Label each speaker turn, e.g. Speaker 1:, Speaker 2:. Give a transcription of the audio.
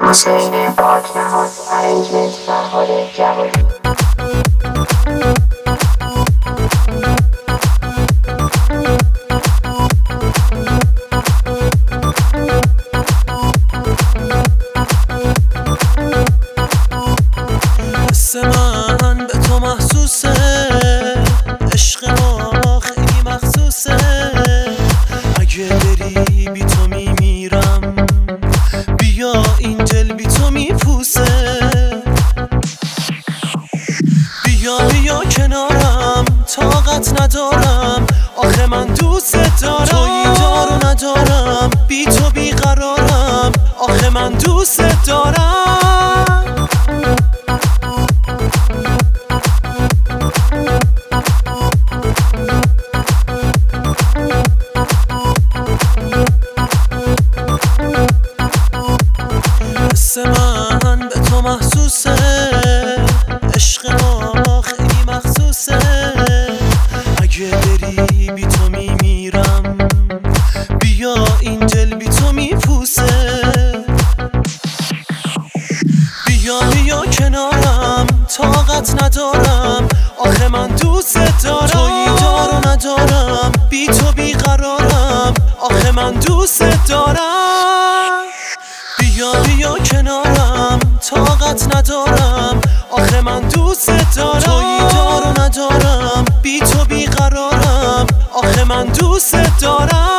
Speaker 1: حسین پاکنهاد ارنجمنت فرهاد جوادی.
Speaker 2: حس من به تو محسوسه، عشق ما خیلی مخصوصه. اگه بری بی تو میمیرم، بیا این دل بی تو میپوسه. بیا کنارم، طاقت ندارم، آخه من دوست دارم. تویی دارو ندارم، بی تو بیقرارم، آخه من دوست دارم. حس من به تو محسوسه، عشق ما خیلی مخصوصه. اگه بری بی تو میمیرم، بیا این دل بی تو میپوسه. بیا کنارم، طاقت ندارم، آخه من دوست دارم. تویی دارو ندارم، بی تو بیقرارم، آخه من دوست دارم. بیا کنارم، طاقت ندارم، آخه من دوست دارم. تویی دارو ندارم، بی تو بیقرارم، آخه من دوست دارم.